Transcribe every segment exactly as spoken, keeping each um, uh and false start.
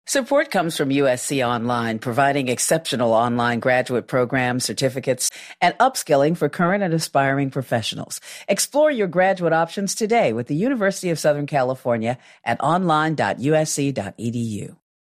Support comes from U S C Online, providing exceptional online graduate programs, certificates, and upskilling for current and aspiring professionals. Explore your graduate options today with the University of Southern California at online dot u s c dot e d u.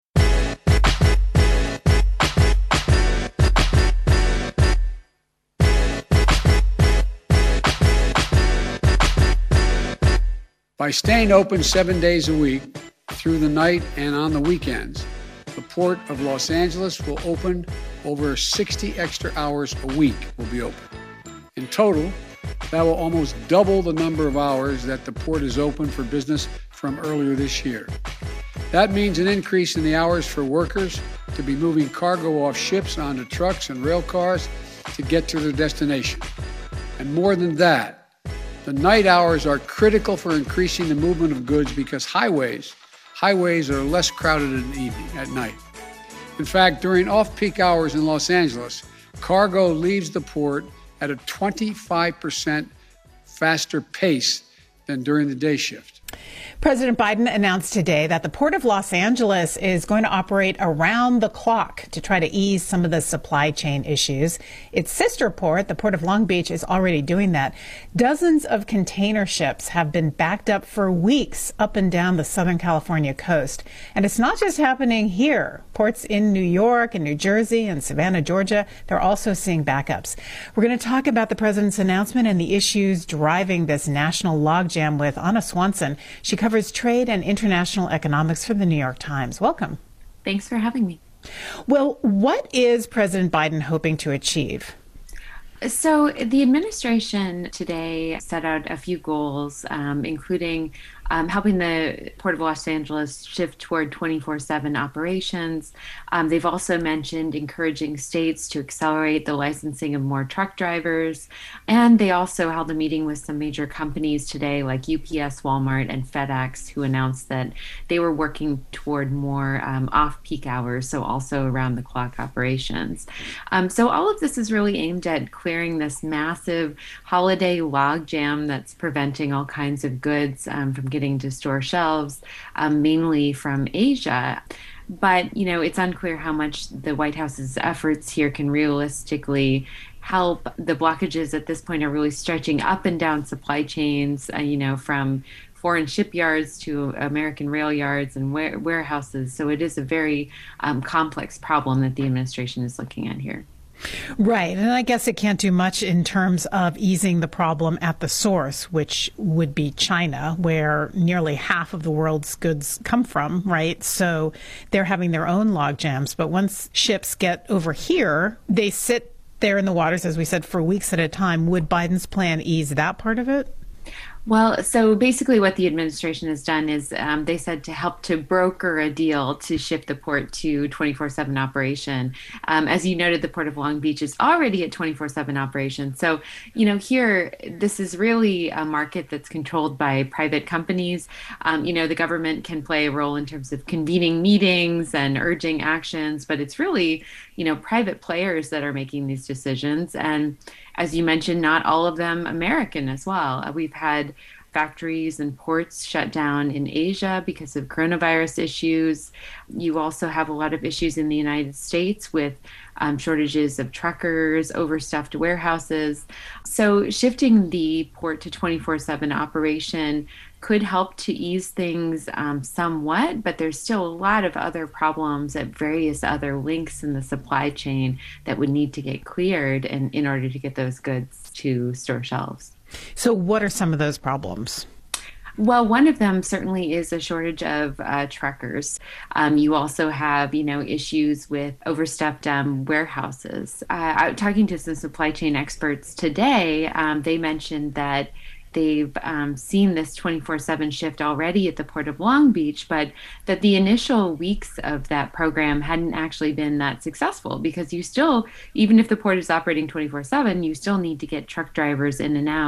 By staying open seven days a week, through the night and on the weekends, the Port of Los Angeles will open over sixty extra hours a week will be open. In total, that will almost double the number of hours that the port is open for business from earlier this year. That means an increase in the hours for workers to be moving cargo off ships onto trucks and rail cars to get to their destination. And more than that, the night hours are critical for increasing the movement of goods because highways Highways are less crowded in the evening, at night. In fact, during off-peak hours in Los Angeles, cargo leaves the port at a twenty-five percent faster pace than during the day shift. President Biden announced today that the Port of Los Angeles is going to operate around the clock to try to ease some of the supply chain issues. Its sister port, the Port of Long Beach, is already doing that. Dozens of container ships have been backed up for weeks up and down the Southern California coast. And it's not just happening here. Ports in New York and New Jersey and Savannah, Georgia, they're also seeing backups. We're going to talk about the president's announcement and the issues driving this national logjam with Anna Swanson. She covers trade and international economics for the New York Times. Welcome. Thanks for having me. Well, what is President Biden hoping to achieve? So the administration today set out a few goals, um, including um, helping the Port of Los Angeles shift toward twenty-four seven operations. Um, they've also mentioned encouraging states to accelerate the licensing of more truck drivers. And they also held a meeting with some major companies today, like U P S, Walmart, and FedEx, who announced that they were working toward more um, off-peak hours, so also around-the-clock operations. Um, so all of this is really aimed at clearing this massive holiday logjam that's preventing all kinds of goods um, from getting to store shelves, um, mainly from Asia. But, you know, it's unclear how much the White House's efforts here can realistically help. The blockages at this point are really stretching up and down supply chains, uh, you know, from foreign shipyards to American rail yards and wa- warehouses. So it is a very um, complex problem that the administration is looking at here. Right. And I guess it can't do much in terms of easing the problem at the source, which would be China, where nearly half of the world's goods come from, right? So they're having their own log jams. But once ships get over here, they sit there in the waters, as we said, for weeks at a time. Would Biden's plan ease that part of it? Well, so basically what the administration has done is um, they said to help to broker a deal to shift the port to twenty-four seven operation. Um, as you noted, the Port of Long Beach is already at twenty-four seven operation. So, you know, here, this is really a market that's controlled by private companies. Um, you know, the government can play a role in terms of convening meetings and urging actions, but it's really, you know, private players that are making these decisions. And as you mentioned, not all of them American as well. Uh, we've had factories and ports shut down in Asia because of coronavirus issues. You also have a lot of issues in the United States with um, shortages of truckers, overstuffed warehouses. So shifting the port to twenty-four seven operation could help to ease things um, somewhat, but there's still a lot of other problems at various other links in the supply chain that would need to get cleared in, in order to get those goods to store shelves. So what are some of those problems? Well, one of them certainly is a shortage of uh, truckers. Um, you also have, you know, issues with overstuffed um, warehouses. Uh, I, talking to some supply chain experts today, um, they mentioned that they've um, seen this twenty-four seven shift already at the Port of Long Beach, but that the initial weeks of that program hadn't actually been that successful because you still, even if the port is operating twenty-four seven, you still need to get truck drivers in and out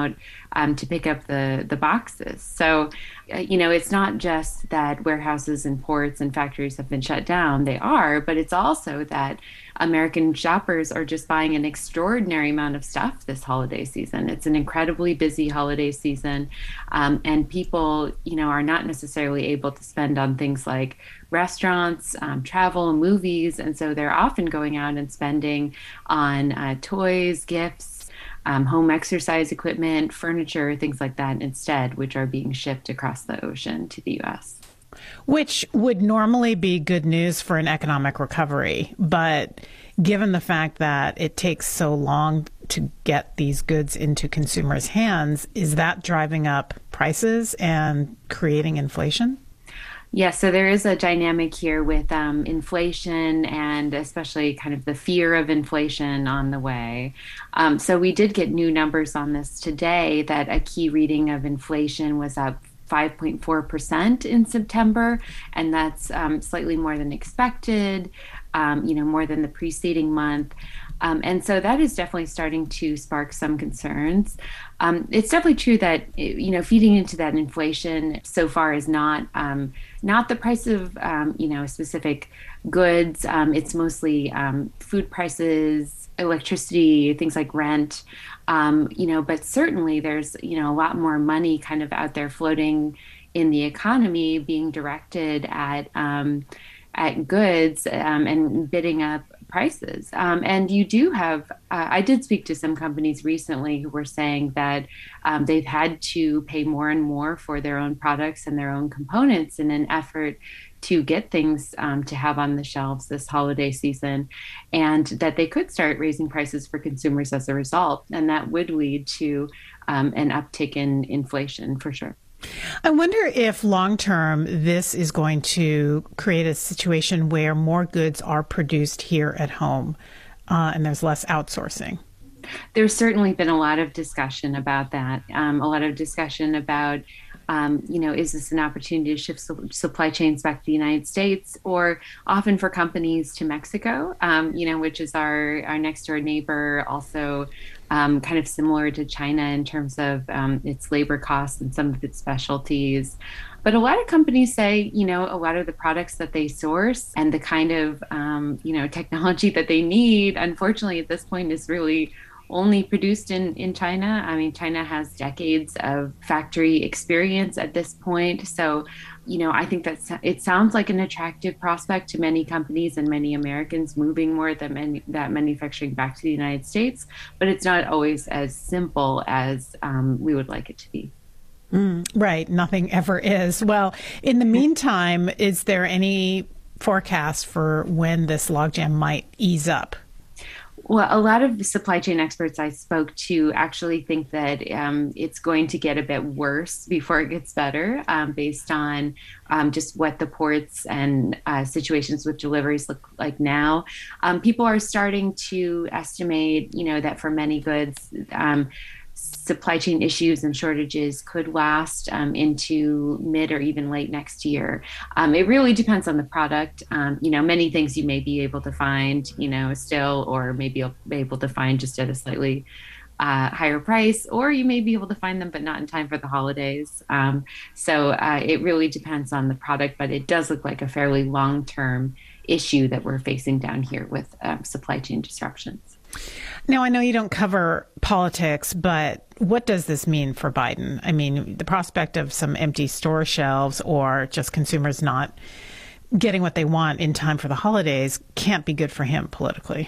um, to pick up the, the boxes. So, uh, you know, it's not just that warehouses and ports and factories have been shut down. They are, but it's also that American shoppers are just buying an extraordinary amount of stuff this holiday season. It's an incredibly busy holiday season, um, and people, you know, are not necessarily able to spend on things like restaurants, um, travel, movies, and so they're often going out and spending on uh, toys, gifts, um, home exercise equipment, furniture, things like that instead, which are being shipped across the ocean to the U S. Which would normally be good news for an economic recovery. But given the fact that it takes so long to get these goods into consumers' hands, is that driving up prices and creating inflation? Yes, so there is a dynamic here with um, inflation and especially kind of the fear of inflation on the way. Um, so we did get new numbers on this today that a key reading of inflation was up five point four percent in September, and that's um, slightly more than expected, um, you know, more than the preceding month. Um, and so that is definitely starting to spark some concerns. Um, it's definitely true that, you know, feeding into that inflation so far is not um, not the price of, um, you know, specific goods. Um, it's mostly um, food prices, electricity, things like rent, um, you know, but certainly there's, you know, a lot more money kind of out there floating in the economy being directed at um, at goods um, and bidding up prices. Um, and you do have, uh, I did speak to some companies recently who were saying that um, they've had to pay more and more for their own products and their own components in an effort to get things um, to have on the shelves this holiday season, and that they could start raising prices for consumers as a result. And that would lead to um, an uptick in inflation for sure. I wonder if long-term this is going to create a situation where more goods are produced here at home uh, and there's less outsourcing. There's certainly been a lot of discussion about that, um, a lot of discussion about, um, you know, is this an opportunity to shift su- supply chains back to the United States, or often for companies to Mexico, um, you know, which is our, our next door neighbor, also Um, kind of similar to China in terms of um, its labor costs and some of its specialties. But a lot of companies say, you know, a lot of the products that they source and the kind of, um, you know, technology that they need, unfortunately, at this point is really only produced in, in China. I mean, China has decades of factory experience at this point. So, you know, I think that it sounds like an attractive prospect to many companies and many Americans moving more of that, manu- that manufacturing back to the United States, but it's not always as simple as um, we would like it to be. Mm, right. Nothing ever is. Well, in the meantime, is there any forecast for when this logjam might ease up? Well, a lot of the supply chain experts I spoke to actually think that um, it's going to get a bit worse before it gets better, um, based on um, just what the ports and uh, situations with deliveries look like now. Um, people are starting to estimate, you know, that for many goods, um, supply chain issues and shortages could last um, into mid or even late next year. Um, it really depends on the product. Um, you know, many things you may be able to find, you know, still, or maybe you'll be able to find just at a slightly uh, higher price, or you may be able to find them, but not in time for the holidays. Um, so uh, it really depends on the product, but it does look like a fairly long-term issue that we're facing down here with um, supply chain disruptions. Now, I know you don't cover politics, but what does this mean for Biden? I mean, the prospect of some empty store shelves or just consumers not getting what they want in time for the holidays can't be good for him politically.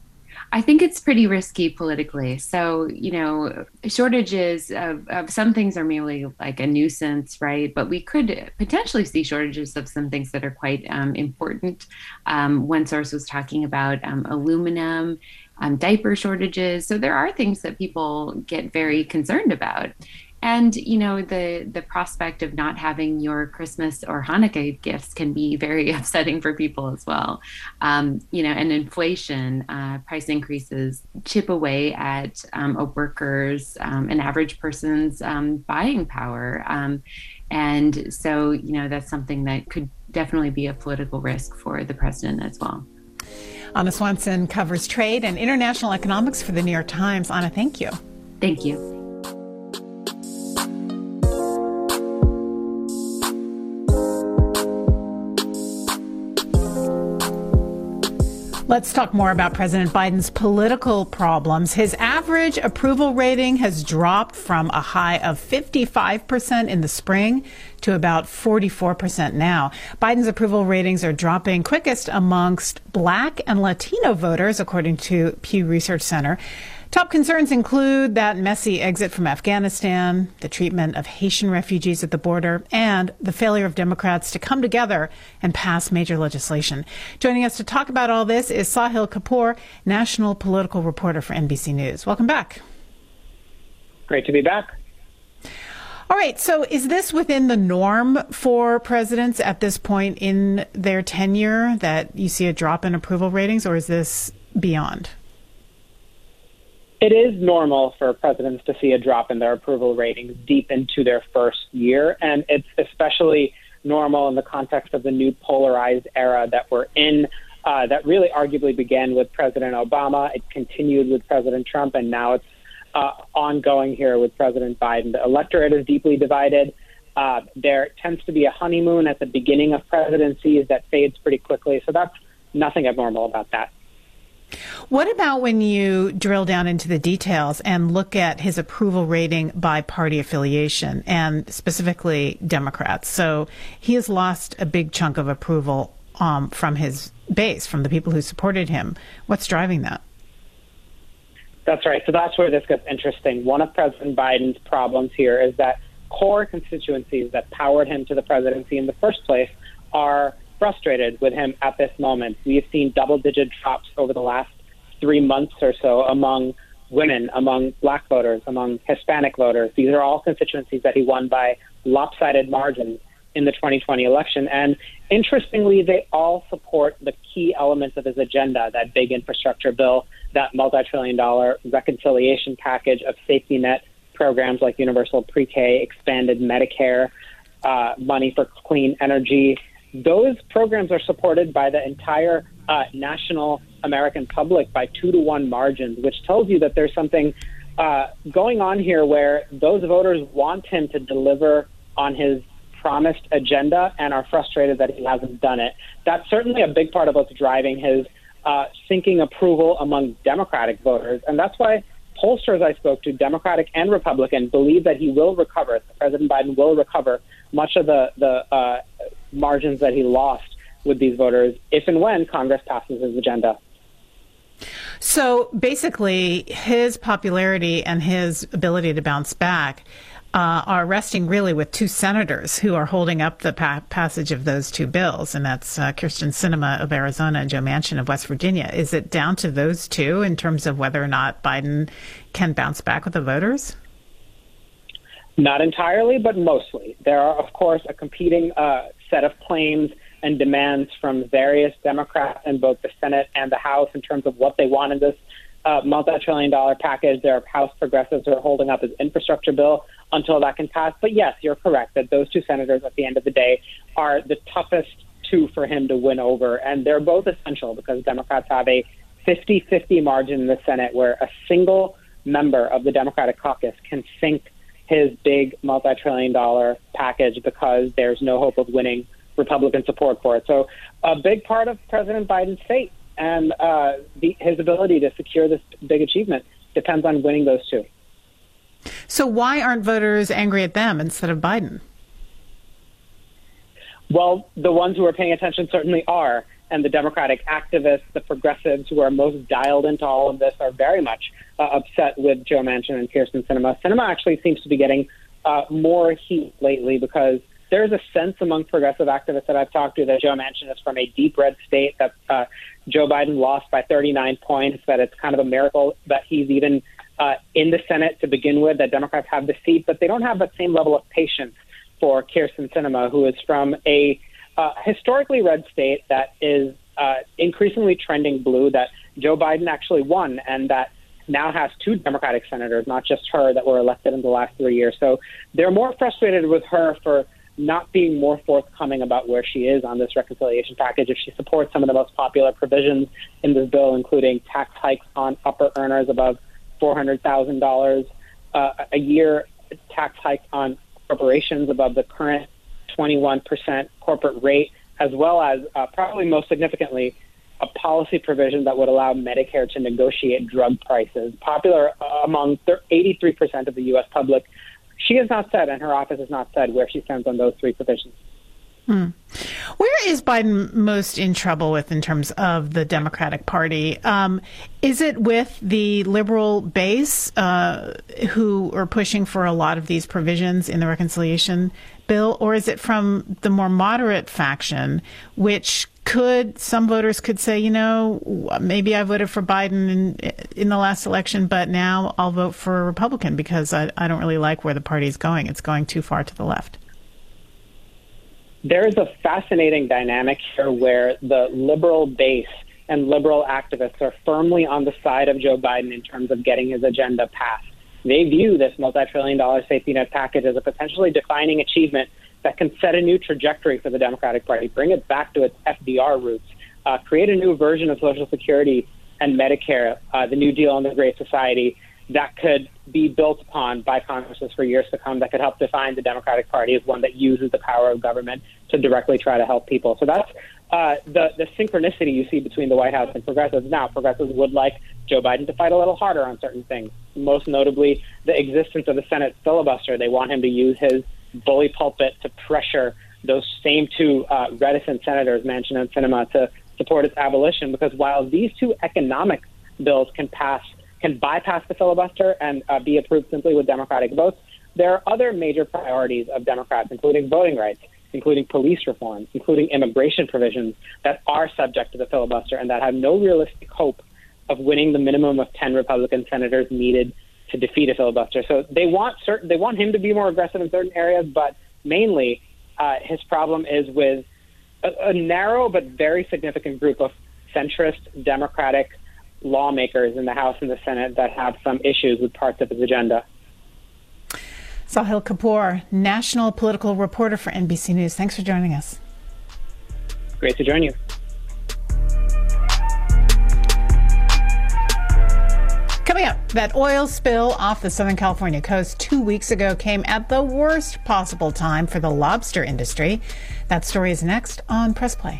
I think it's pretty risky politically. So, you know, shortages of, of some things are merely like a nuisance, right? But we could potentially see shortages of some things that are quite um, important. Um, one source was talking about um, aluminum, um, diaper shortages. So there are things that people get very concerned about. And, you know, the, the prospect of not having your Christmas or Hanukkah gifts can be very upsetting for people as well. Um, you know, and inflation, uh, price increases chip away at um, a worker's, um, an average person's um, buying power. Um, and so, you know, that's something that could definitely be a political risk for the president as well. Anna Swanson covers trade and international economics for the New York Times. Anna, thank you. Thank you. Let's talk more about President Biden's political problems. His average approval rating has dropped from a high of fifty-five percent in the spring to about forty-four percent now. Biden's approval ratings are dropping quickest amongst Black and Latino voters, according to Pew Research Center. Top concerns include that messy exit from Afghanistan, the treatment of Haitian refugees at the border, and the failure of Democrats to come together and pass major legislation. Joining us to talk about all this is Sahil Kapoor, national political reporter for N B C News. Welcome back. Great to be back. All right. So is this within the norm for presidents at this point in their tenure that you see a drop in approval ratings, or is this beyond? It is normal for presidents to see a drop in their approval ratings deep into their first year, and it's especially normal in the context of the new polarized era that we're in, uh, that really arguably began with President Obama. It continued with President Trump, and now it's uh, ongoing here with President Biden. The electorate is deeply divided. Uh, there tends to be a honeymoon at the beginning of presidencies that fades pretty quickly, so that's nothing abnormal about that. What about when you drill down into the details and look at his approval rating by party affiliation and specifically Democrats? So he has lost a big chunk of approval um, from his base, from the people who supported him. What's driving that? That's right. So that's where this gets interesting. One of President Biden's problems here is that core constituencies that powered him to the presidency in the first place are frustrated with him at this moment. We have seen double-digit drops over the last three months or so among women, among Black voters, among Hispanic voters. These are all constituencies that he won by lopsided margins in the twenty twenty election. And interestingly, they all support the key elements of his agenda, that big infrastructure bill, that multi-trillion dollar reconciliation package of safety net programs like universal pre-K, expanded Medicare, uh, money for clean energy. Those programs are supported by the entire uh, national American public by two to one margins, which tells you that there's something uh, going on here where those voters want him to deliver on his promised agenda and are frustrated that he hasn't done it. That's certainly a big part of what's driving his uh, sinking approval among Democratic voters. And that's why pollsters I spoke to, Democratic and Republican, believe that he will recover, President Biden will recover much of the, the uh, margins that he lost with these voters if and when Congress passes his agenda. So basically, his popularity and his ability to bounce back uh, are resting really with two senators who are holding up the pa- passage of those two bills, and that's uh, Kyrsten Sinema of Arizona and Joe Manchin of West Virginia. Is it down to those two in terms of whether or not Biden can bounce back with the voters? Not entirely, but mostly. There are, of course, a competing uh, set of claims and demands from various Democrats in both the Senate and the House in terms of what they want in this uh, multi-trillion dollar package. There are House progressives who are holding up his infrastructure bill until that can pass. But yes, you're correct that those two senators at the end of the day are the toughest two for him to win over. And they're both essential because Democrats have a fifty-fifty margin in the Senate where a single member of the Democratic caucus can sink his big multi-trillion dollar package because there's no hope of winning Republican support for it. So a big part of President Biden's fate and uh, the, his ability to secure this big achievement depends on winning those two. So why aren't voters angry at them instead of Biden? Well, the ones who are paying attention certainly are. And the Democratic activists, the progressives who are most dialed into all of this are very much uh, upset with Joe Manchin and Kyrsten Sinema. Sinema actually seems to be getting uh, more heat lately because there's a sense among progressive activists that I've talked to that Joe Manchin is from a deep red state, that uh, Joe Biden lost by thirty-nine points, that it's kind of a miracle that he's even uh, in the Senate to begin with, that Democrats have the seat, but they don't have that same level of patience for Kyrsten Sinema, who is from a Uh, historically red state that is uh, increasingly trending blue, that Joe Biden actually won, and that now has two Democratic senators, not just her, that were elected in the last three years. So they're more frustrated with her for not being more forthcoming about where she is on this reconciliation package. If she supports some of the most popular provisions in this bill, including tax hikes on upper earners above four hundred thousand dollars uh, a year, tax hikes on corporations above the current twenty-one percent corporate rate, as well as uh, probably most significantly, a policy provision that would allow Medicare to negotiate drug prices, popular among eighty-three percent of the U S public. She has not said, and her office has not said, where she stands on those three provisions. Hmm. Where is Biden most in trouble with in terms of the Democratic Party? Um, is it with the liberal base uh, who are pushing for a lot of these provisions in the reconciliation bill, or is it from the more moderate faction, which could, some voters could say, you know, maybe I voted for Biden in, in the last election, but now I'll vote for a Republican because I, I don't really like where the party is going. It's going too far to the left. There is a fascinating dynamic here where the liberal base and liberal activists are firmly on the side of Joe Biden in terms of getting his agenda passed. They view this multi-trillion dollar safety net package as a potentially defining achievement that can set a new trajectory for the Democratic Party, bring it back to its F D R roots, uh, create a new version of Social Security and Medicare, uh, the New Deal and the Great Society, that could be built upon by Congresses for years to come, that could help define the Democratic Party as one that uses the power of government to directly try to help people. So that's uh, the, the synchronicity you see between the White House and progressives. Now, progressives would like Joe Biden to fight a little harder on certain things, most notably the existence of the Senate filibuster. They want him to use his bully pulpit to pressure those same two uh, reticent senators, Manchin and Sinema, to support its abolition, because while these two economic bills can pass can bypass the filibuster and uh, be approved simply with Democratic votes, there are other major priorities of Democrats, including voting rights, including police reform, including immigration provisions that are subject to the filibuster and that have no realistic hope of winning the minimum of ten Republican senators needed to defeat a filibuster. So they want certain, they want him to be more aggressive in certain areas, but mainly uh, his problem is with a, a narrow but very significant group of centrist Democratic lawmakers in the House and the Senate that have some issues with parts of his agenda. Sahil Kapoor, national political reporter for N B C News. Thanks for joining us. Great to join you. Coming up, that oil spill off the Southern California coast two weeks ago came at the worst possible time for the lobster industry. That story is next on Press Play.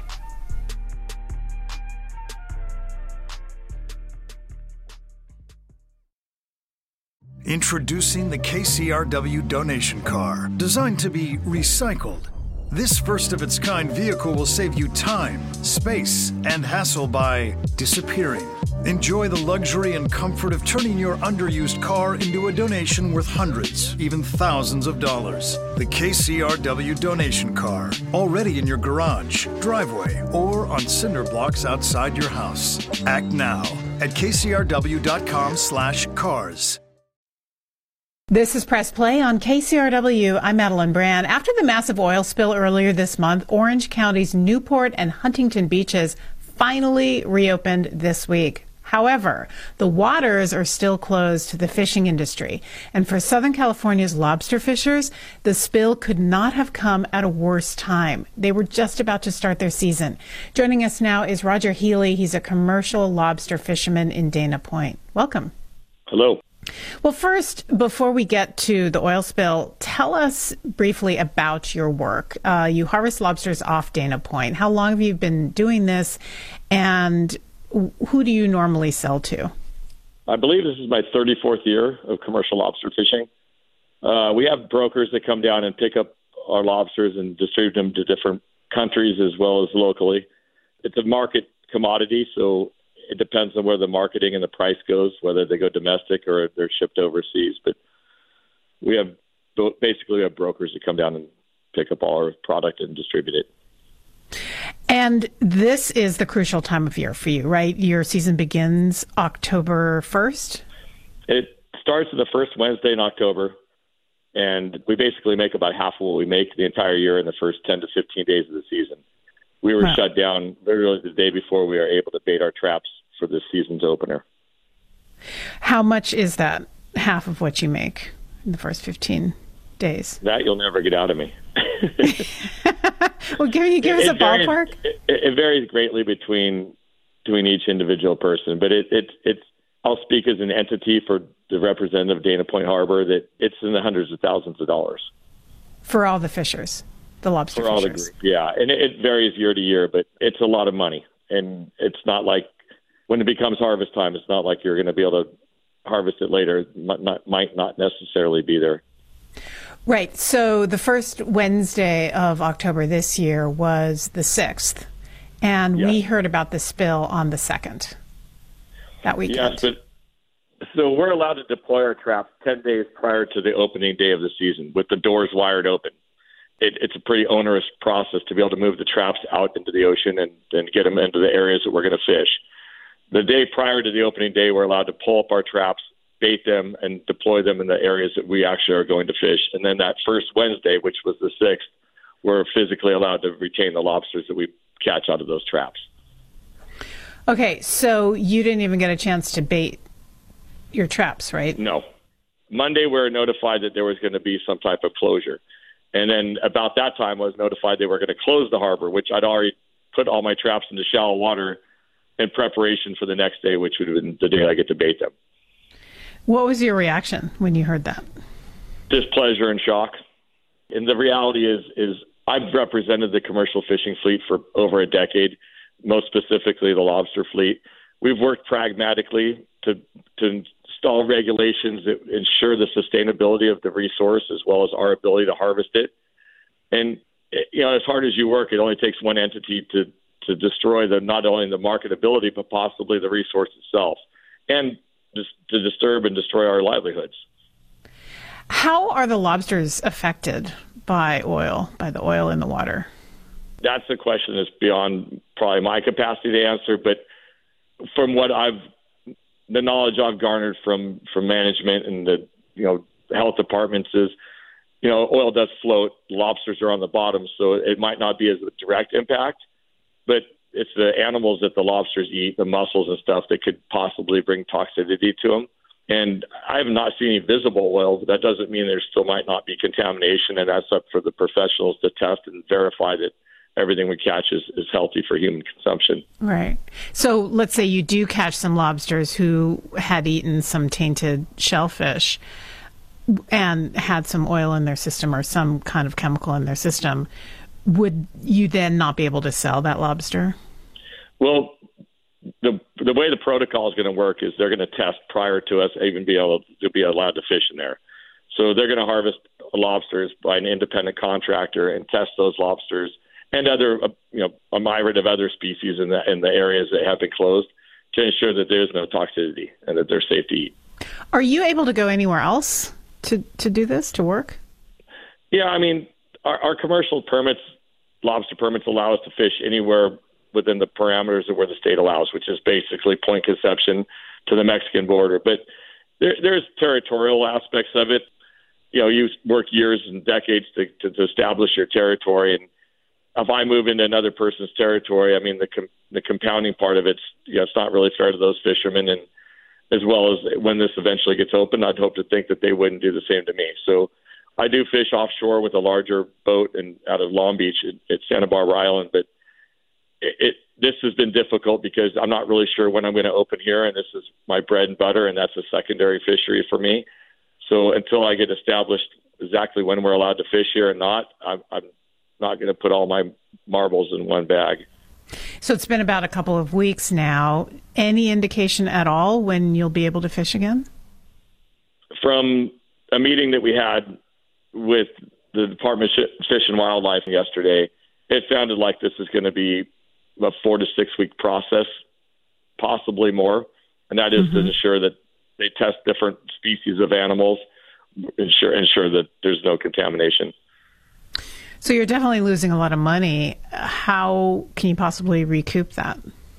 Introducing the K C R W donation car, designed to be recycled. This first-of-its-kind vehicle will save you time, space, and hassle by disappearing. Enjoy the luxury and comfort of turning your underused car into a donation worth hundreds, even thousands of dollars. The K C R W donation car, already in your garage, driveway, or on cinder blocks outside your house. Act now at k c r w dot com slash cars. This is Press Play on K C R W. I'm Madeline Brand. After the massive oil spill earlier this month, Orange County's Newport and Huntington beaches finally reopened this week. However, the waters are still closed to the fishing industry. And for Southern California's lobster fishers, the spill could not have come at a worse time. They were just about to start their season. Joining us now is Roger Healy. He's a commercial lobster fisherman in Dana Point. Welcome. Hello. Well, first, before we get to the oil spill, tell us briefly about your work. Uh, you harvest lobsters off Dana Point. How long have you been doing this, and who do you normally sell to? I believe this is my thirty-fourth year of commercial lobster fishing. Uh, we have brokers that come down and pick up our lobsters and distribute them to different countries as well as locally. It's a market commodity, so it depends on where the marketing and the price goes, whether they go domestic or they're shipped overseas. But we have basically we have brokers that come down and pick up all our product and distribute it. And this is the crucial time of year for you, right? Your season begins October first? It starts the first Wednesday in October, and we basically make about half of what we make the entire year in the first ten to fifteen days of the season. We were wow. shut down literally the day before we were able to bait our traps for this season's opener. How much is that, half of what you make in the first fifteen days? That you'll never get out of me. Well, can you give us a varies, ballpark? It, it varies greatly between between each individual person, but it, it, it's I'll speak as an entity for the representative of Dana Point Harbor that it's in the hundreds of thousands of dollars. For all the fishers, the lobster for fishers. For all the group, yeah. And it, it varies year to year, but it's a lot of money. and it's not like when it becomes harvest time, it's not like you're going to be able to harvest it later. It might not, might not necessarily be there. Right. So the first Wednesday of October this year was the sixth, and yes. we heard about the spill on the second that weekend. Yes, but so we're allowed to deploy our traps ten days prior to the opening day of the season with the doors wired open. It, it's a pretty onerous process to be able to move the traps out into the ocean and, and get them into the areas that we're going to fish. The day prior to the opening day, we're allowed to pull up our traps, bait them, and deploy them in the areas that we actually are going to fish. And then that first Wednesday, which was the sixth, we're physically allowed to retain the lobsters that we catch out of those traps. Okay, so you didn't even get a chance to bait your traps, right? No. Monday, we were notified that there was going to be some type of closure. And then about that time, I was notified they were going to close the harbor, which I'd already put all my traps into shallow water in preparation for the next day, which would have been the day I get to bait them. What was your reaction when you heard that? Displeasure and shock. And the reality is, is I've represented the commercial fishing fleet for over a decade, most specifically the lobster fleet. We've worked pragmatically to to install regulations that ensure the sustainability of the resource as well as our ability to harvest it. And, you know, as hard as you work, it only takes one entity to, to destroy the not only the marketability, but possibly the resource itself, and just to disturb and destroy our livelihoods. How are the lobsters affected by oil, by the oil in the water? That's a question that's beyond probably my capacity to answer, but from what I've the knowledge I've garnered from, from management and the, you know, health departments is, you know, oil does float, lobsters are on the bottom, so it might not be as a direct impact, but it's the animals that the lobsters eat, the mussels and stuff, that could possibly bring toxicity to them. And I have not seen any visible oil, but that doesn't mean there still might not be contamination, and that's up for the professionals to test and verify that everything we catch is, is healthy for human consumption. Right. So let's say you do catch some lobsters who had eaten some tainted shellfish and had some oil in their system or some kind of chemical in their system. Would you then not be able to sell that lobster? Well, the the way the protocol is going to work is they're going to test prior to us even be able to be allowed to fish in there. So they're going to harvest lobsters by an independent contractor and test those lobsters and other, uh, you know, a myriad of other species in the in the areas that have been closed to ensure that there's no toxicity and that they're safe to eat. Are you able to go anywhere else to, to do this, to work? Yeah, I mean, our, our commercial permits, lobster permits, allow us to fish anywhere within the parameters of where the state allows, which is basically Point Conception to the Mexican border. But there, there's territorial aspects of it. You know, you work years and decades to, to, to establish your territory, and if I move into another person's territory, I mean, the com- the compounding part of it's, you know, it's not really fair to those fishermen. And as well as when this eventually gets open, I'd hope to think that they wouldn't do the same to me. So I do fish offshore with a larger boat and out of Long Beach at, at Santa Barbara Island, but it, it this has been difficult because I'm not really sure when I'm going to open here, and this is my bread and butter, and that's a secondary fishery for me. So until I get established exactly when we're allowed to fish here and not, I'm, I'm not going to put all my marbles in one bag. So it's been about a couple of weeks now. Any indication at all when you'll be able to fish again? From a meeting that we had with the Department of Fish and Wildlife yesterday, it sounded like this is going to be a four to six week process, possibly more. And that is mm-hmm. to ensure that they test different species of animals, ensure, ensure that there's no contamination. So you're definitely losing a lot of money. How can you possibly recoup that?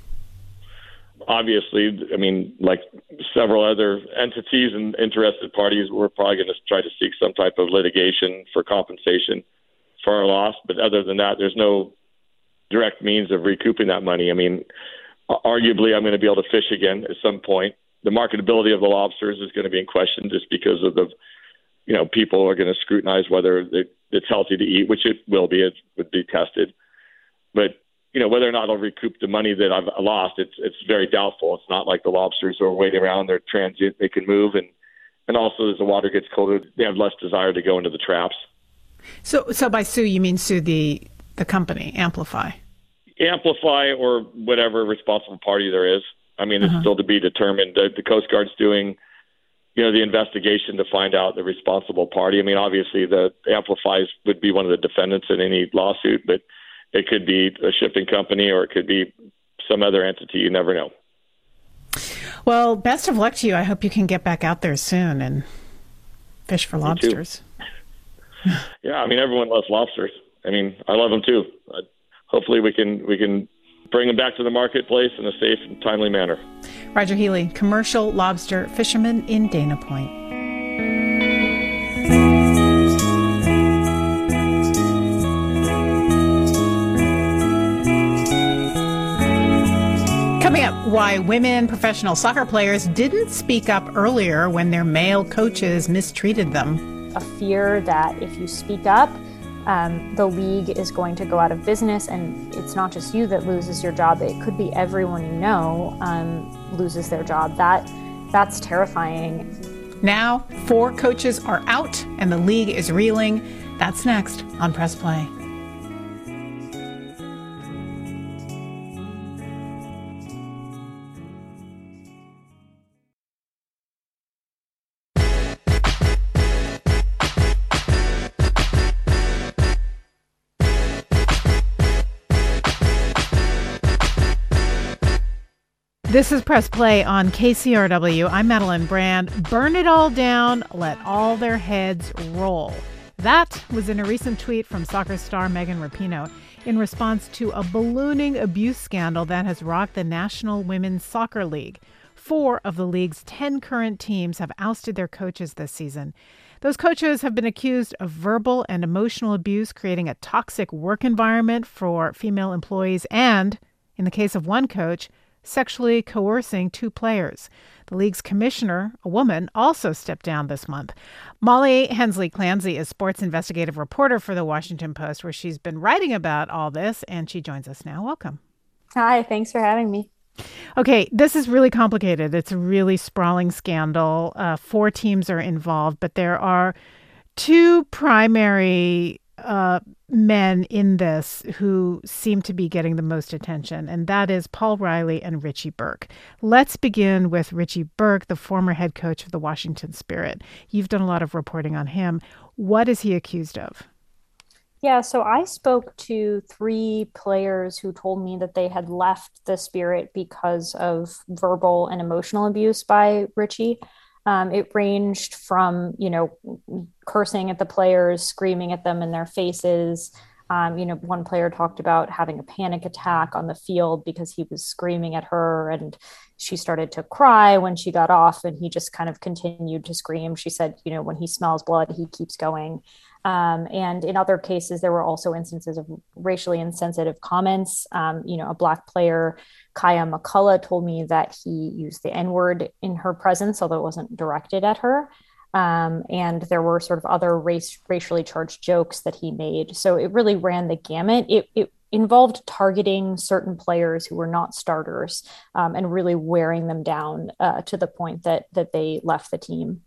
Obviously, I mean, like several other entities and interested parties, we're probably going to try to seek some type of litigation for compensation for our loss. But other than that, there's no direct means of recouping that money. I mean, arguably, I'm going to be able to fish again at some point. The marketability of the lobsters is going to be in question just because of the, you know, people are going to scrutinize whether they, it's healthy to eat, which it will be. It would be tested. But, you know, whether or not I'll recoup the money that I've lost, it's it's very doubtful. It's not like the lobsters are waiting around. They're transient. They can move. And, and also, as the water gets colder, they have less desire to go into the traps. So so by sue, you mean sue the, the company, Amplify? Amplify or whatever responsible party there is. I mean, it's Uh-huh. still to be determined. The, the Coast Guard's doing, you know, the investigation to find out the responsible party. I mean, obviously, the Amplifies would be one of the defendants in any lawsuit, but it could be a shipping company or it could be some other entity. You never know. Well, best of luck to you. I hope you can get back out there soon and fish for lobsters. Yeah, I mean, everyone loves lobsters. I mean, I love them too. Uh, hopefully, we can we can bring them back to the marketplace in a safe and timely manner. Roger Healy, commercial lobster fisherman in Dana Point. Coming up, why women professional soccer players didn't speak up earlier when their male coaches mistreated them. A fear that if you speak up, um, the league is going to go out of business, and it's not just you that loses your job. It could be everyone you know um, loses their job. That that's terrifying. Now, four coaches are out, and the league is reeling. That's next on Press Play. This is Press Play on K C R W. I'm Madeline Brand. Burn it all down, let all their heads roll. That was in a recent tweet from soccer star Megan Rapinoe in response to a ballooning abuse scandal that has rocked the National Women's Soccer League. Four of the league's ten current teams have ousted their coaches this season. Those coaches have been accused of verbal and emotional abuse, creating a toxic work environment for female employees and, in the case of one coach, sexually coercing two players. The league's commissioner, a woman, also stepped down this month. Molly Hensley Clancy is sports investigative reporter for The Washington Post, where she's been writing about all this, and she joins us now. Welcome. Hi, thanks for having me. Okay, this is really complicated. It's a really sprawling scandal. Uh, four teams are involved, but there are two primary uh, men in this who seem to be getting the most attention, and that is Paul Riley and Richie Burke. Let's begin with Richie Burke, the former head coach of the Washington Spirit. You've done a lot of reporting on him. What is he accused of? Yeah, so I spoke to three players who told me that they had left the Spirit because of verbal and emotional abuse by Richie. Um, it ranged from, you know, cursing at the players, screaming at them in their faces. Um, you know, one player talked about having a panic attack on the field because he was screaming at her, and she started to cry when she got off, and he just kind of continued to scream. She said, you know, when he smells blood, he keeps going. Um, and in other cases, there were also instances of racially insensitive comments. Um, you know, a Black player, Kaya McCullough, told me that he used the N-word in her presence, although it wasn't directed at her. Um, and there were sort of other race, racially charged jokes that he made. So it really ran the gamut. It, it involved targeting certain players who were not starters um, and really wearing them down uh, to the point that that they left the team.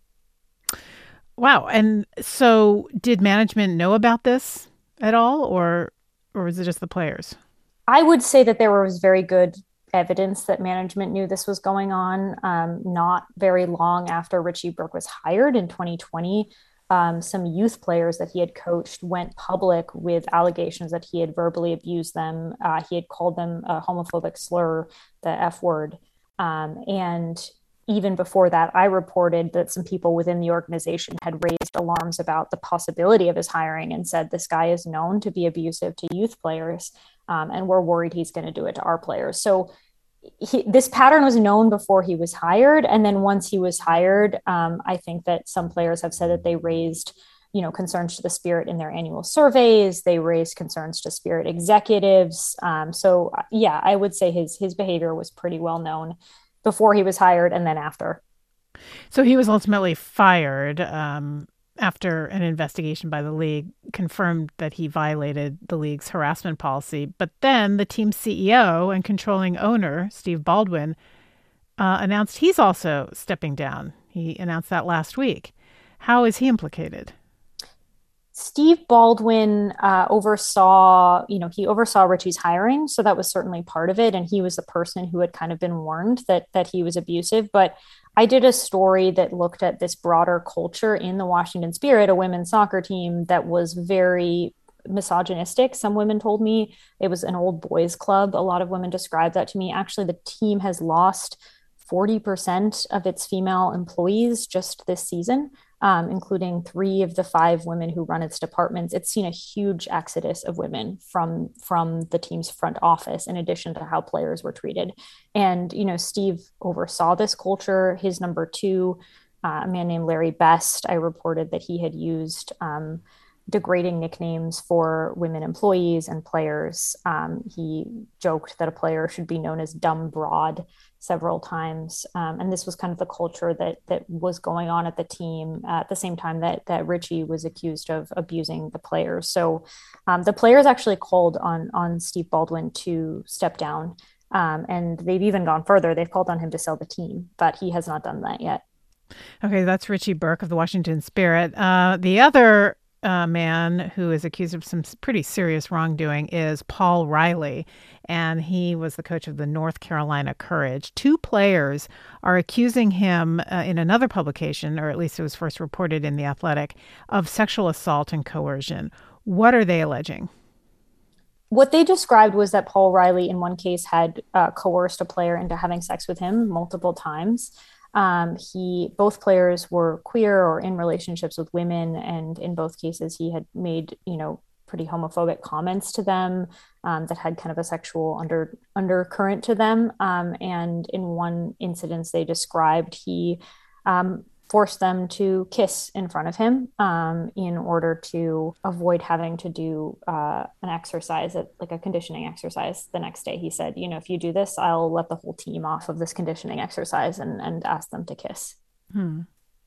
Wow. And so did management know about this at all, or or was it just the players? I would say that there was very good evidence that management knew this was going on. Um, not very long after Richie Burke was hired in twenty twenty, um, some youth players that he had coached went public with allegations that he had verbally abused them. Uh, he had called them a homophobic slur, the F word. Um, and even before that, I reported that some people within the organization had raised alarms about the possibility of his hiring and said, this guy is known to be abusive to youth players, um, and we're worried he's going to do it to our players. So he, this pattern was known before he was hired. And then once he was hired, um, I think that some players have said that they raised, you know, concerns to the Spirit in their annual surveys. They raised concerns to Spirit executives. Um, so, yeah, I would say his his behavior was pretty well known before he was hired and then after. So he was ultimately fired um, after an investigation by the league confirmed that he violated the league's harassment policy. But then the team's C E O and controlling owner, Steve Baldwin, uh, announced he's also stepping down. He announced that last week. How is he implicated? Steve Baldwin uh, oversaw, you know, he oversaw Richie's hiring. So that was certainly part of it. And he was the person who had kind of been warned that that he was abusive. But I did a story that looked at this broader culture in the Washington Spirit, a women's soccer team that was very misogynistic. Some women told me it was an old boys club. A lot of women described that to me. Actually, the team has lost forty percent of its female employees just this season, um, including three of the five women who run its departments. It's seen a huge exodus of women from, from the team's front office, in addition to how players were treated. And, you know, Steve oversaw this culture. His number two, uh, a man named Larry Best, I reported that he had used um, degrading nicknames for women employees and players. Um, he joked that a player should be known as dumb broad several times. Um, and this was kind of the culture that that was going on at the team at the same time that that Richie was accused of abusing the players. So um, the players actually called on, on Steve Baldwin to step down. Um, and they've even gone further. They've called on him to sell the team, but he has not done that yet. Okay, that's Richie Burke of the Washington Spirit. Uh, the other uh, man who is accused of some pretty serious wrongdoing is Paul Riley, and he was the coach of the North Carolina Courage. Two players are accusing him uh, in another publication, or at least it was first reported in The Athletic, of sexual assault and coercion. What are they alleging? What they described was that Paul Riley, in one case, had uh, coerced a player into having sex with him multiple times. Um, he, both players were queer or in relationships with women, and in both cases, he had made, you know, pretty homophobic comments to them um, that had kind of a sexual under undercurrent to them. Um, and in one incident, they described he um, forced them to kiss in front of him um, in order to avoid having to do uh, an exercise, like a conditioning exercise the next day. He said, you know, if you do this, I'll let the whole team off of this conditioning exercise and, and ask them to kiss. Hmm.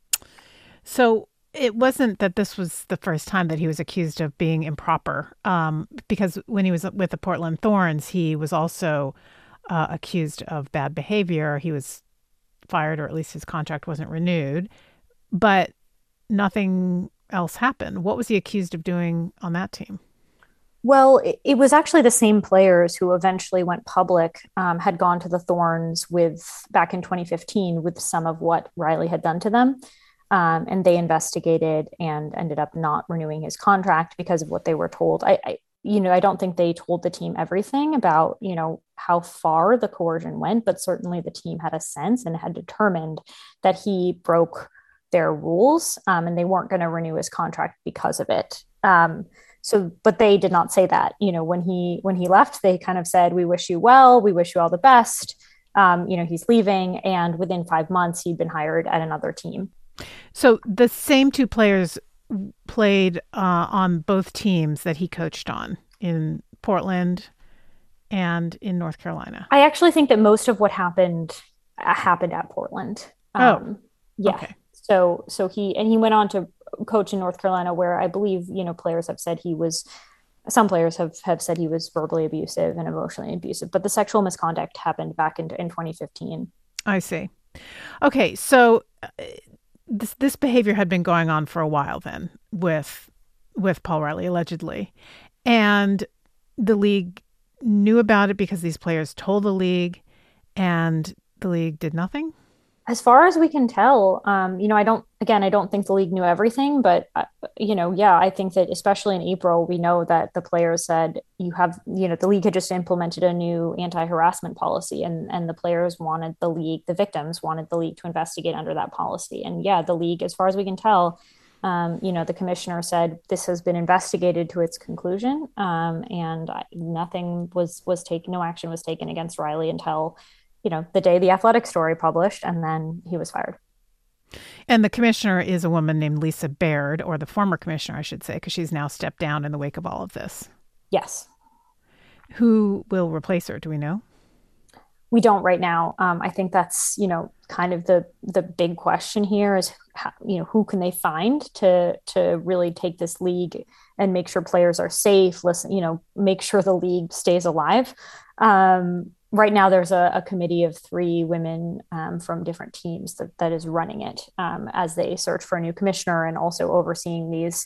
So it wasn't that this was the first time that he was accused of being improper, um, because when he was with the Portland Thorns, he was also uh, accused of bad behavior. He was fired, or at least his contract wasn't renewed, but nothing else happened. What was he accused of doing on that team? Well, it, it was actually the same players who eventually went public, um, had gone to the Thorns with back in twenty fifteen with some of what Riley had done to them. Um, and they investigated and ended up not renewing his contract because of what they were told. I, I, you know, I don't think they told the team everything about, you know, how far the coercion went, but certainly the team had a sense and had determined that he broke their rules, um, and they weren't going to renew his contract because of it. Um, so, but they did not say that. You know, when he when he left, they kind of said, "We wish you well. We wish you all the best." Um, you know, he's leaving, and within five months, he'd been hired at another team. So the same two players played uh, on both teams that he coached on in Portland and in North Carolina. I actually think that most of what happened uh, happened at Portland. Um, oh, yeah. Okay. So, so he and he went on to coach in North Carolina, where I believe, you know, players have said he was. Some players have, have said he was verbally abusive and emotionally abusive, but the sexual misconduct happened back in in twenty fifteen. I see. Okay, so. Uh, This this behavior had been going on for a while then with with Paul Riley, allegedly. And the league knew about it because these players told the league, and the league did nothing? As far as we can tell, um, you know, I don't, again, I don't think the league knew everything, but, uh, you know, yeah, I think that especially in April, we know that the players said you have, you know, the league had just implemented a new anti-harassment policy, and, and the players wanted the league, the victims wanted the league to investigate under that policy. And yeah, the league, as far as we can tell, um, you know, the commissioner said this has been investigated to its conclusion, um, and nothing was, was taken, no action was taken against Riley until, you know, the day the Athletic story published, and then he was fired. And the commissioner is a woman named Lisa Baird, or the former commissioner, I should say, because she's now stepped down in the wake of all of this. Yes. Who will replace her? Do we know? We don't right now. Um, I think that's, you know, kind of the the big question here is, how, you know, who can they find to to really take this league and make sure players are safe, listen, you know, make sure the league stays alive. Um, Right now, there's a, a committee of three women um, from different teams that, that is running it um, as they search for a new commissioner and also overseeing these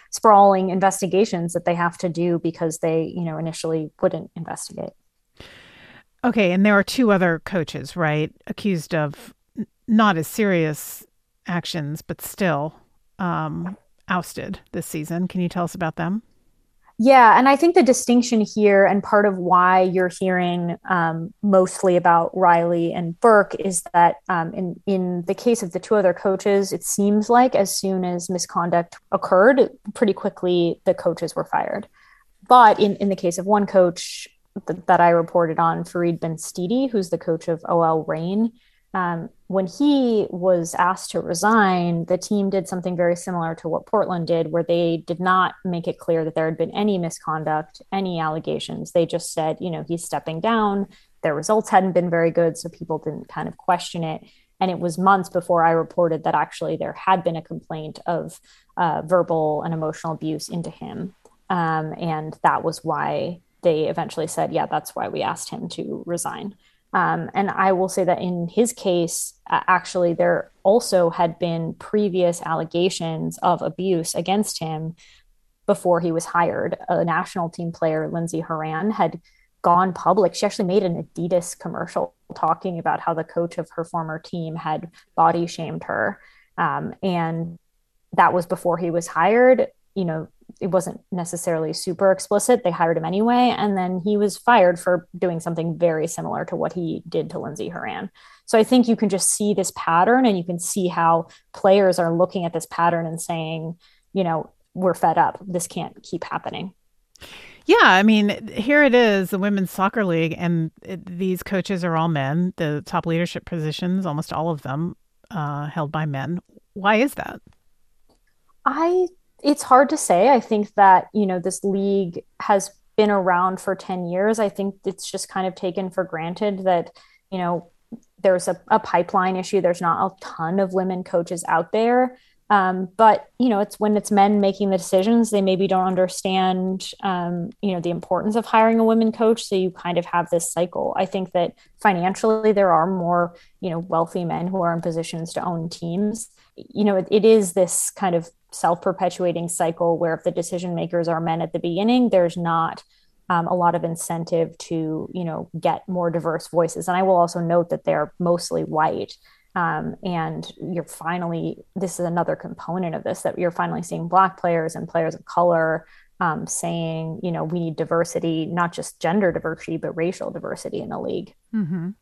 sprawling investigations that they have to do because they, you know, initially wouldn't investigate. Okay, and there are two other coaches, right, accused of not as serious actions, but still um, ousted this season. Can you tell us about them? Yeah, and I think the distinction here, and part of why you're hearing um, mostly about Riley and Burke, is that um, in in the case of the two other coaches, it seems like as soon as misconduct occurred, pretty quickly the coaches were fired. But in, in the case of one coach th- that I reported on, Farid Benstiti, who's the coach of O L Reign, Um, when he was asked to resign, the team did something very similar to what Portland did, where they did not make it clear that there had been any misconduct, any allegations. They just said, you know, he's stepping down. Their results hadn't been very good, so people didn't kind of question it. And it was months before I reported that actually there had been a complaint of uh, verbal and emotional abuse into him. Um, and that was why they eventually said, yeah, that's why we asked him to resign. Um, and I will say that in his case, uh, actually, there also had been previous allegations of abuse against him before he was hired. A national team player, Lindsey Horan, had gone public. She actually made an Adidas commercial talking about how the coach of her former team had body shamed her. Um, and that was before he was hired. You know, it wasn't necessarily super explicit. They hired him anyway. And then he was fired for doing something very similar to what he did to Lindsey Horan. So I think you can just see this pattern, and you can see how players are looking at this pattern and saying, you know, we're fed up. This can't keep happening. Yeah, I mean, here it is, the Women's Soccer League, and it, these coaches are all men. The top leadership positions, almost all of them, uh, held by men. Why is that? I It's hard to say. I think that, you know, this league has been around for ten years. I think it's just kind of taken for granted that, you know, there's a, a pipeline issue. There's not a ton of women coaches out there. Um, but, you know, it's when it's men making the decisions, they maybe don't understand, um, you know, the importance of hiring a women coach. So you kind of have this cycle. I think that financially there are more, you know, wealthy men who are in positions to own teams. You know, it, it is this kind of self-perpetuating cycle where if the decision makers are men at the beginning, there's not um, a lot of incentive to, you know, get more diverse voices. And I will also note that they're mostly white. Um, and you're finally, this is another component of this, that you're finally seeing Black players and players of color um, saying, you know, we need diversity, not just gender diversity, but racial diversity in the league. Mm-hmm.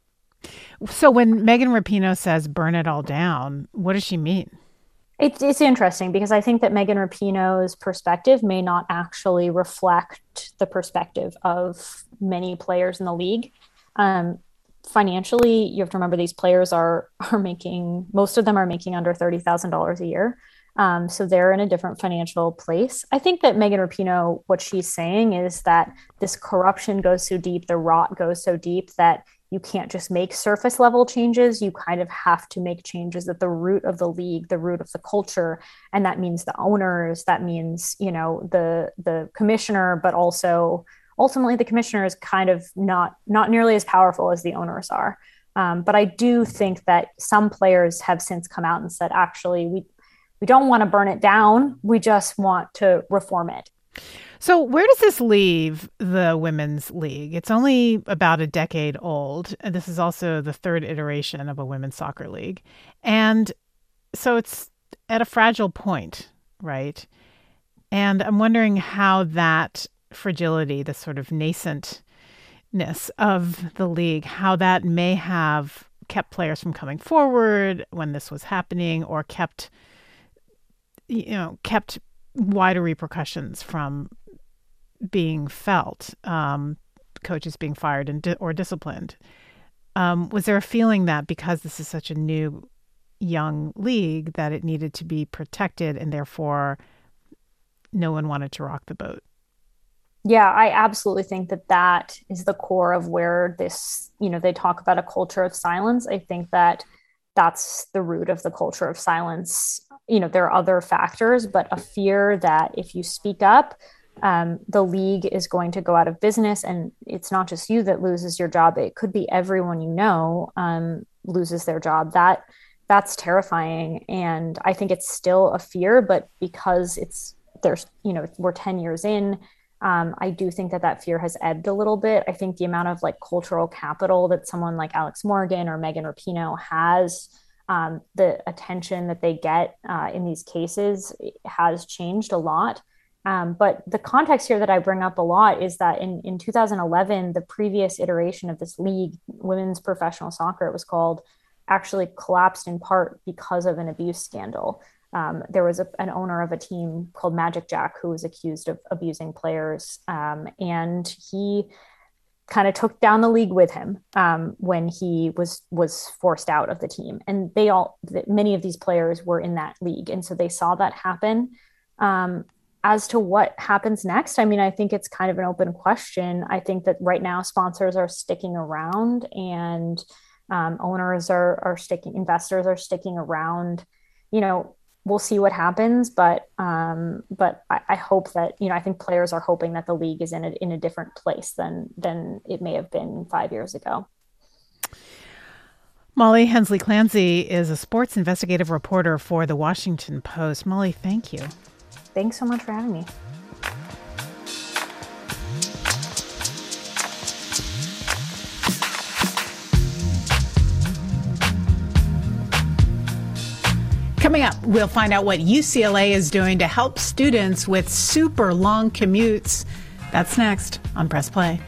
So when Megan Rapinoe says burn it all down, what does she mean? It's, it's interesting because I think that Megan Rapinoe's perspective may not actually reflect the perspective of many players in the league. Um, financially, you have to remember these players are are making, most of them are making under thirty thousand dollars a year. Um, so they're in a different financial place. I think that Megan Rapinoe, what she's saying is that this corruption goes so deep, the rot goes so deep that you can't just make surface level changes. You kind of have to make changes at the root of the league, the root of the culture. And that means the owners, that means, you know, the the commissioner, but also ultimately the commissioner is kind of not not nearly as powerful as the owners are. Um, but I do think that some players have since come out and said, actually, we we don't want to burn it down. We just want to reform it. So where does this leave the women's league? It's only about a decade old. And this is also the third iteration of a women's soccer league. And so it's at a fragile point, right? And I'm wondering how that fragility, the sort of nascentness of the league, how that may have kept players from coming forward when this was happening, or kept, you know, kept wider repercussions from being felt, um, coaches being fired and di- or disciplined. Um, was there a feeling that because this is such a new, young league, that it needed to be protected and therefore no one wanted to rock the boat? Yeah, I absolutely think that that is the core of where this, you know, they talk about a culture of silence. I think that that's the root of the culture of silence. You know, there are other factors, but a fear that if you speak up, Um, the league is going to go out of business, and it's not just you that loses your job. It could be everyone you know um, loses their job. That that's terrifying. And I think it's still a fear, but because it's there's, you know, we're ten years in. Um, I do think that that fear has ebbed a little bit. I think the amount of like cultural capital that someone like Alex Morgan or Megan Rapinoe has, um, the attention that they get uh, in these cases has changed a lot. Um, but the context here that I bring up a lot is that in, in two thousand eleven, the previous iteration of this league, women's professional soccer, it was called, actually collapsed in part because of an abuse scandal. Um, there was a, an owner of a team called Magic Jack who was accused of abusing players. Um, and he kind of took down the league with him um, when he was, was forced out of the team. And they all, many of these players were in that league. And so they saw that happen. Um, as to what happens next, I mean, I think it's kind of an open question. I think that right now sponsors are sticking around and um, owners are, are sticking, investors are sticking around. You know, we'll see what happens, but um, but I, I hope that, you know, I think players are hoping that the league is in a, in a different place than than it may have been five years ago. Molly Hensley Clancy is a sports investigative reporter for The Washington Post. Molly, thank you. Thanks so much for having me. Coming up, we'll find out what U C L A is doing to help students with super long commutes. That's next on Press Play.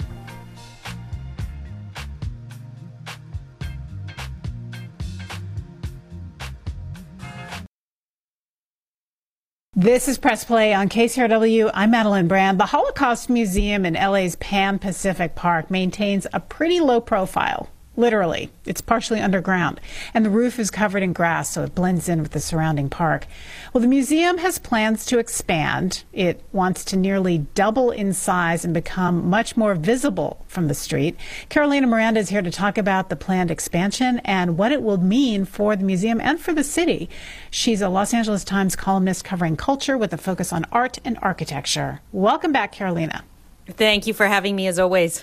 This is Press Play on K C R W. I'm Madeline Brand. The Holocaust Museum in L A's Pan Pacific Park maintains a pretty low profile. Literally, it's partially underground, and the roof is covered in grass, so it blends in with the surrounding park. Well, the museum has plans to expand. It wants to nearly double in size and become much more visible from the street. Carolina Miranda is here to talk about the planned expansion and what it will mean for the museum and for the city. She's a Los Angeles Times columnist covering culture with a focus on art and architecture. Welcome back, Carolina. Thank you for having me, as always.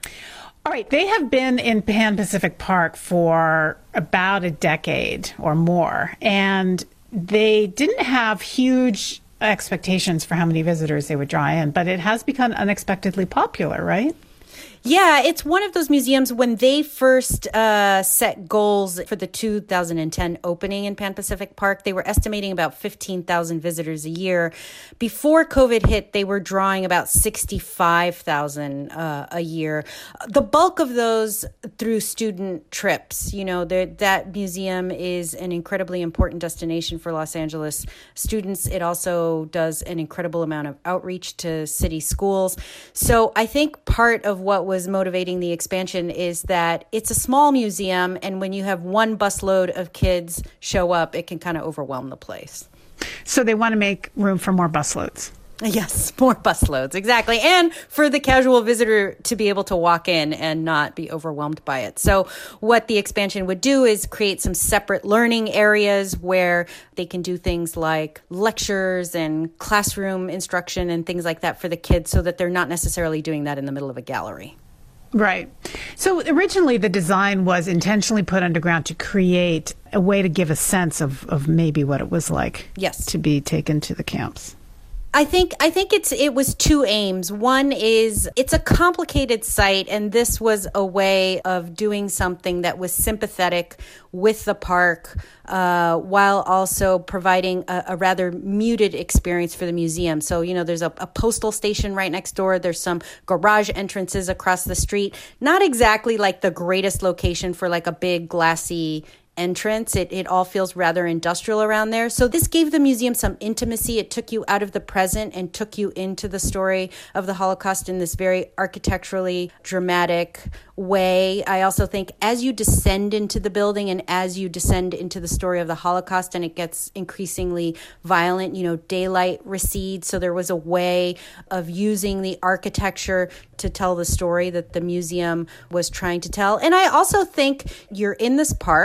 All right, they have been in Pan Pacific Park for about a decade or more, and they didn't have huge expectations for how many visitors they would draw in, but it has become unexpectedly popular, right? Yeah, it's one of those museums. When they first uh, set goals for the two thousand ten opening in Pan Pacific Park, they were estimating about fifteen thousand visitors a year. Before COVID hit, they were drawing about sixty-five thousand uh, a year. The bulk of those through student trips. You know, that museum is an incredibly important destination for Los Angeles students. It also does an incredible amount of outreach to city schools. So I think part of what was motivating the expansion is that it's a small museum, and when you have one busload of kids show up, it can kind of overwhelm the place. So they want to make room for more busloads. Yes, more busloads, exactly. And for the casual visitor to be able to walk in and not be overwhelmed by it. So what the expansion would do is create some separate learning areas where they can do things like lectures and classroom instruction and things like that for the kids, so that they're not necessarily doing that in the middle of a gallery. Right. So originally the design was intentionally put underground to create a way to give a sense of, of maybe what it was like yes. to be taken to the camps. I think I think it's it was two aims. One is it's a complicated site, and this was a way of doing something that was sympathetic with the park, uh, while also providing a, a rather muted experience for the museum. So, you know, there's a, a postal station right next door. There's some garage entrances across the street. Not exactly like the greatest location for like a big glassy entrance. It it all feels rather industrial around there. So this gave the museum some intimacy. It took you out of the present and took you into the story of the Holocaust in this very architecturally dramatic way. I also think as you descend into the building and as you descend into the story of the Holocaust and it gets increasingly violent, you know, daylight recedes. So there was a way of using the architecture to tell the story that the museum was trying to tell. And I also think you're in this park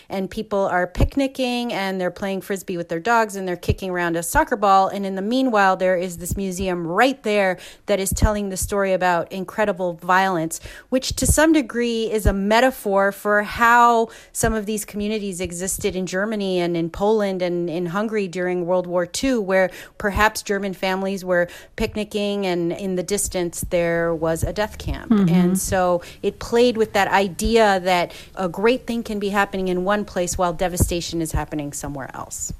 and people are picnicking and they're playing Frisbee with their dogs and they're kicking around a soccer ball. And in the meanwhile, there is this museum right there that is telling the story about incredible violence, which to some degree is a metaphor for how some of these communities existed in Germany and in Poland and in Hungary during World War Two, where perhaps German families were picnicking and in the distance there was a death camp. Mm-hmm. And so it played with that idea that a great thing can be happening in one place while devastation is happening somewhere else.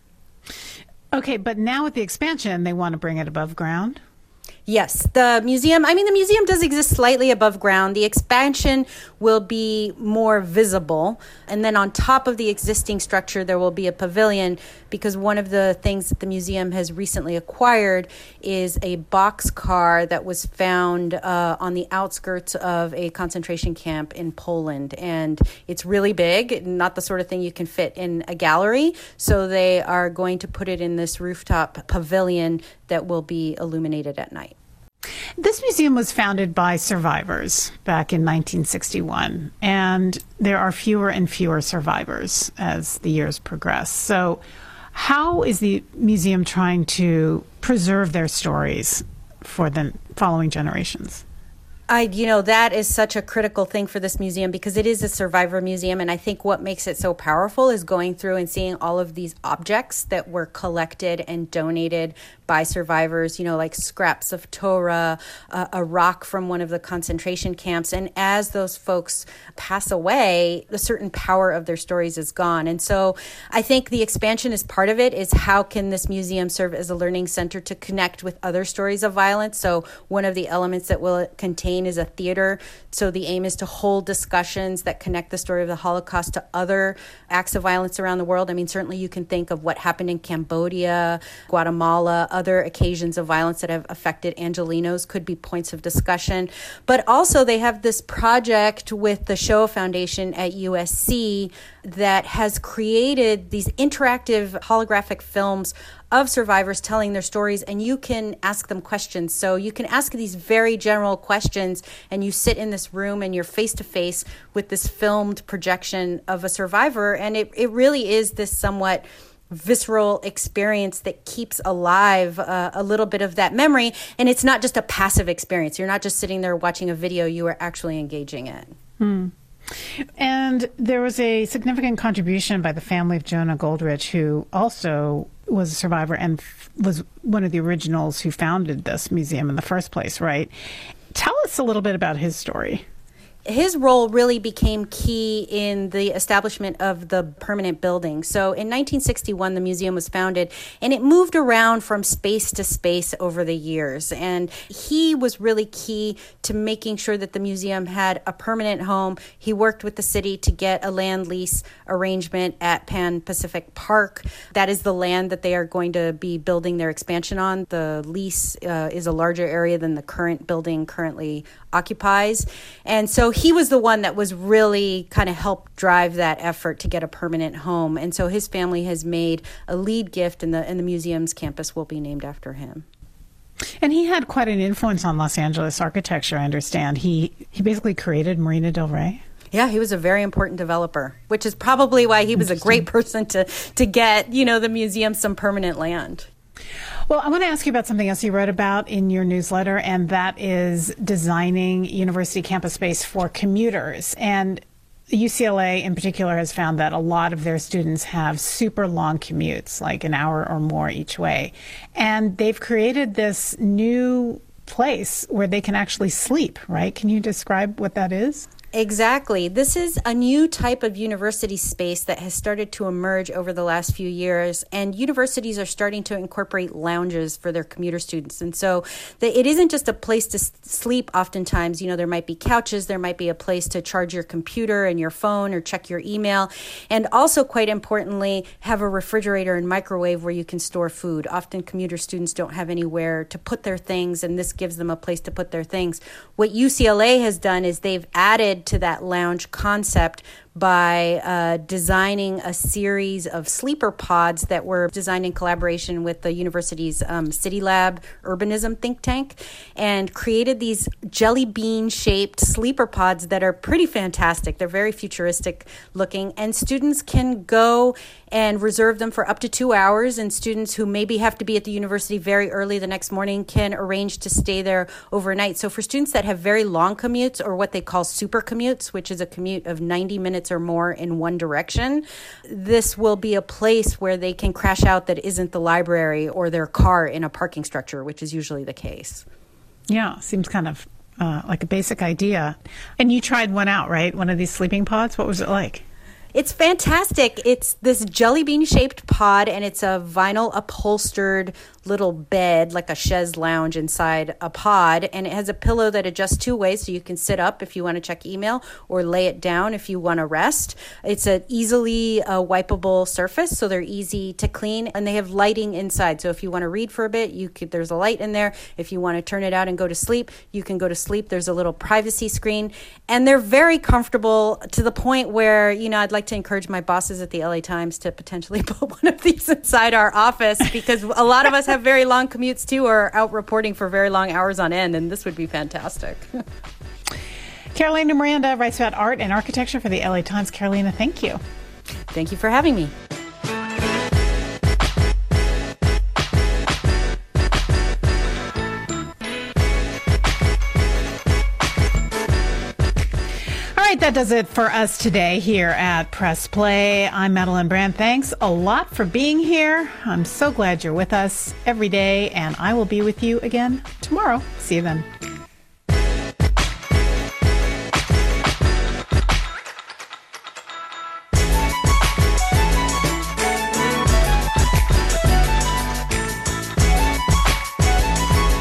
Okay, but now with the expansion, they want to bring it above ground? Yes, the museum, I mean, the museum does exist slightly above ground. The expansion will be more visible. And then on top of the existing structure, there will be a pavilion, because one of the things that the museum has recently acquired is a boxcar that was found uh, on the outskirts of a concentration camp in Poland. And it's really big, not the sort of thing you can fit in a gallery. So they are going to put it in this rooftop pavilion that will be illuminated at night. This museum was founded by survivors back in nineteen sixty-one, and there are fewer and fewer survivors as the years progress. So how is the museum trying to preserve their stories for the following generations? I, you know, that is such a critical thing for this museum, because it is a survivor museum. And I think what makes it so powerful is going through and seeing all of these objects that were collected and donated by survivors, you know, like scraps of Torah, uh, a rock from one of the concentration camps. And as those folks pass away, a certain power of their stories is gone. And so I think the expansion is part of it, is how can this museum serve as a learning center to connect with other stories of violence? So one of the elements that will contain is a theater. So the aim is to hold discussions that connect the story of the Holocaust to other acts of violence around the world. I mean, certainly you can think of what happened in Cambodia, Guatemala, other occasions of violence that have affected Angelenos could be points of discussion. But also they have this project with the Shoah Foundation at U S C that has created these interactive holographic films of survivors telling their stories, and you can ask them questions. So you can ask these very general questions, and you sit in this room and you're face to face with this filmed projection of a survivor. And it, it really is this somewhat visceral experience that keeps alive uh, a little bit of that memory. And it's not just a passive experience. You're not just sitting there watching a video, you are actually engaging it. Hmm. And there was a significant contribution by the family of Jonah Goldrich, who also was a survivor and f- was one of the originals who founded this museum in the first place, right? Tell us a little bit about his story. His role really became key in the establishment of the permanent building. So in nineteen sixty-one, the museum was founded, and it moved around from space to space over the years. And he was really key to making sure that the museum had a permanent home. He worked with the city to get a land lease arrangement at Pan Pacific Park. That is the land that they are going to be building their expansion on. The lease uh, is a larger area than the current building currently occupies. And so he was the one that was really kind of helped drive that effort to get a permanent home. And so his family has made a lead gift, and the, and the museum's campus will be named after him. And he had quite an influence on Los Angeles architecture, I understand. He, he basically created Marina del Rey. Yeah, he was a very important developer, which is probably why he was a great person to, to get, you know, the museum some permanent land. Well, I want to ask you about something else you wrote about in your newsletter, and that is designing university campus space for commuters. And U C L A in particular has found that a lot of their students have super long commutes, like an hour or more each way. And they've created this new place where they can actually sleep, right? Can you describe what that is? Exactly. This is a new type of university space that has started to emerge over the last few years, and universities are starting to incorporate lounges for their commuter students. And so the, it isn't just a place to sleep. Oftentimes, you know, there might be couches, there might be a place to charge your computer and your phone or check your email, and also, quite importantly, have a refrigerator and microwave where you can store food. Often commuter students don't have anywhere to put their things, and this gives them a place to put their things. What U C L A has done is they've added to that lounge concept by uh, designing a series of sleeper pods that were designed in collaboration with the university's um, City Lab urbanism think tank, and created these jelly bean shaped sleeper pods that are pretty fantastic. They're very futuristic looking, and students can go and reserve them for up to two hours. And students who maybe have to be at the university very early the next morning can arrange to stay there overnight. So for students that have very long commutes, or what they call super commutes, which is a commute of ninety minutes or more in one direction, this will be a place where they can crash out that isn't the library or their car in a parking structure, which is usually the case. Yeah, seems kind of uh, like a basic idea. And you tried one out, right? One of these sleeping pods. What was it like? It's fantastic. It's this jelly bean shaped pod, and it's a vinyl upholstered little bed, like a chaise lounge inside a pod. And it has a pillow that adjusts two ways, so you can sit up if you want to check email, or lay it down if you want to rest. It's an easily uh, wipeable surface, so they're easy to clean, and they have lighting inside. So if you want to read for a bit, you could, there's a light in there. If you want to turn it out and go to sleep, you can go to sleep. There's a little privacy screen, and they're very comfortable, to the point where, you know, I'd like to encourage my bosses at the L A Times to potentially put one of these inside our office, because a lot of us have very long commutes too, or out reporting for very long hours on end, and this would be fantastic. Carolina Miranda writes about art and architecture for the L A Times. Carolina, thank you. Thank you for having me. All right, that does it for us today here at Press Play. I'm Madeline Brand. Thanks a lot for being here. I'm so glad you're with us every day, and I will be with you again tomorrow. See you then.